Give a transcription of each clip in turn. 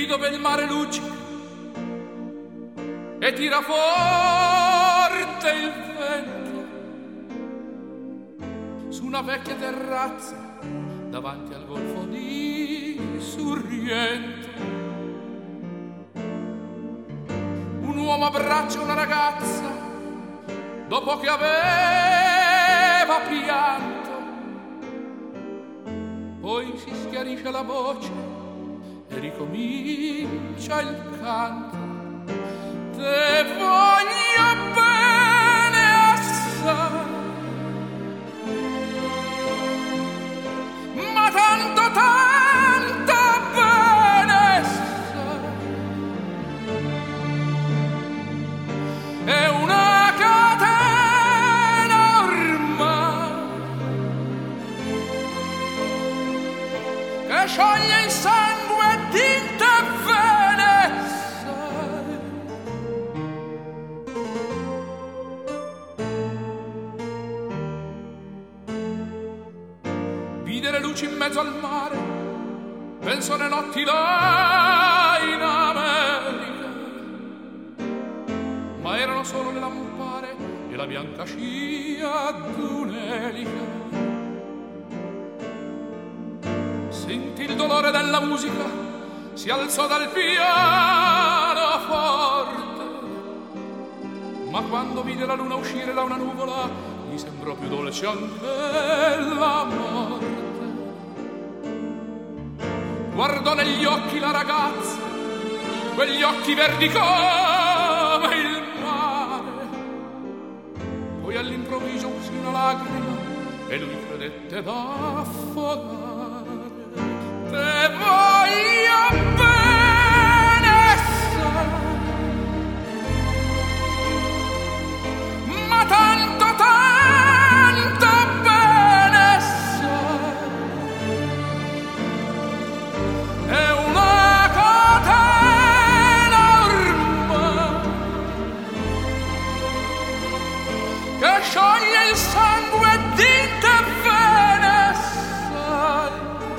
dove il mare luccica e tira forte il vento, su una vecchia terrazza davanti al golfo di Sorrento. Un uomo abbraccia una ragazza dopo che aveva pianto, poi si schiarisce la voce e ricomincia il canto. Te voglio bene assai, ma tanto bene sai, è una catena ormai che scioglie il sangue di te bene sai. Vide le luci in mezzo al mare, penso alle notti là in America, ma erano solo le lampare e la bianca scia d'un'elica. Sentì il dolore della musica, si alzò dal pianoforte, ma quando vide la luna uscire da una nuvola gli sembrò più dolce anche la morte. Guardò negli occhi la ragazza, quegli occhi verdi come il mare, poi all'improvviso uscì una lacrima e lui credette d'affogare. Te voglio bene sai, ma tanto bene sai, è una catena ormai che scioglie il sangue di te bene sai.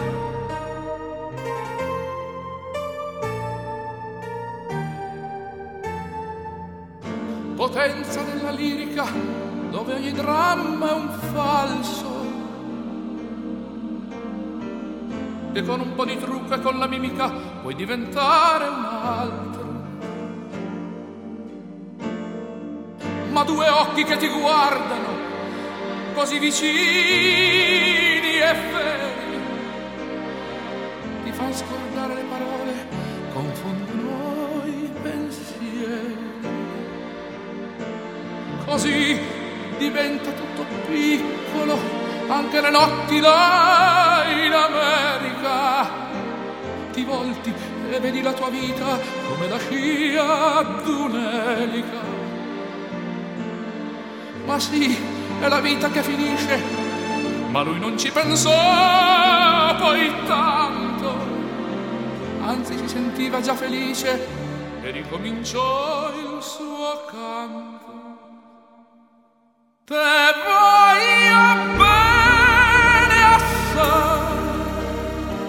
Potenza della lirica, dove ogni dramma è un falso, e con un po' di trucco e con la mimica puoi diventare un altro. Ma due occhi che ti guardano, così vicini e veri, ti fanno scordare le parole, confondono i pensieri. Così diventa tutto piccolo, anche le notti là in America. Ti volti e vedi la tua vita come la scia d'un'elica. Ma sì, è la vita che finisce, ma lui non ci pensò poi tanto, anzi si sentiva già felice e ricominciò il suo canto. Te voglio